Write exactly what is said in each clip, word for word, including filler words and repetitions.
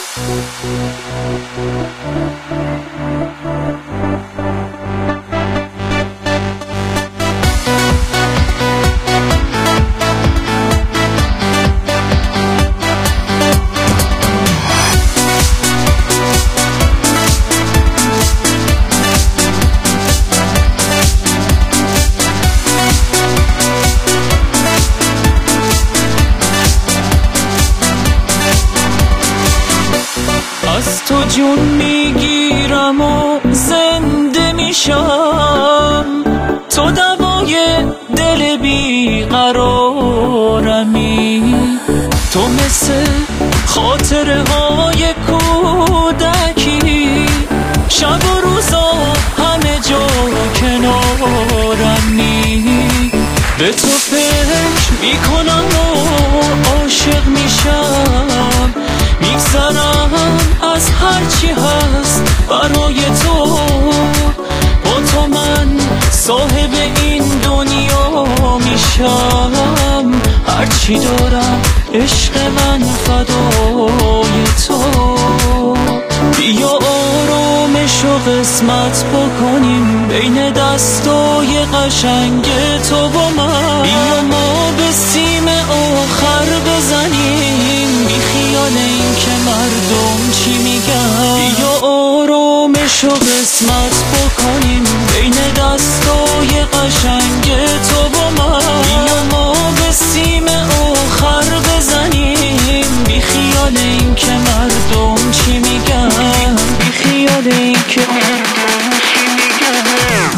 از تو جون میگیرم و زنده میشم، تو دوای دل بیقرارمی، تو مثل خاطره های کودکی، شب و روزا همه جا کنارمی. به تو فکر میکنم و عاشق میشم، میگذرم از هرچی هست برای تو. با تو من صاحب این دنیا میشم، هرچی دارم عشق من فدای تو. بیا آرامش و قسمت بکنیم بین دستای قشنگ تو و من، بیا ما به سیم آخر بزنیم بی خیال این که مردم چی میگن. بیا آرامش و قسمت بکنیم بین دستای قشنگ تو و من، بیا ما به سیم آخر بزنیم بی خیال این که مردم چی میگن، بی خیال این که مردم چی میگن.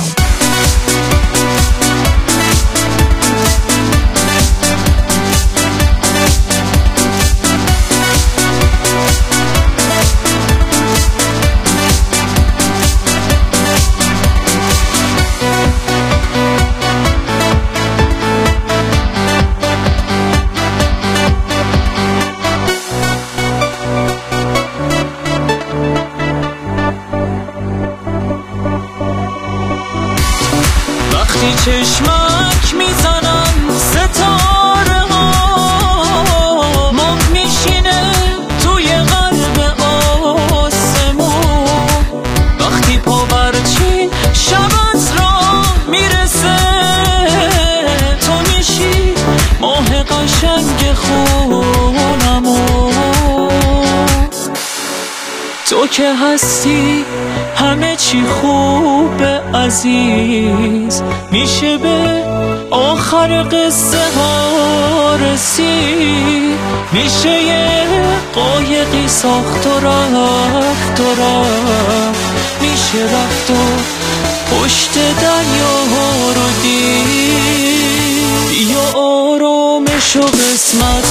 وقتی چشمک میزنم ستاره ها، ماه میشینه توی قلب آسمون. وقتی پا برچین شبت را میرسه، تو میشی ماه قشنگ خونمون. تو که هستی همه چی خوبه عزیز، میشه به آخر قصه ها رسید، میشه یه قایقی ساخت و رفت و رفت، میشه رفت و پشت دریا رو دید. بیا آرامش و قسمت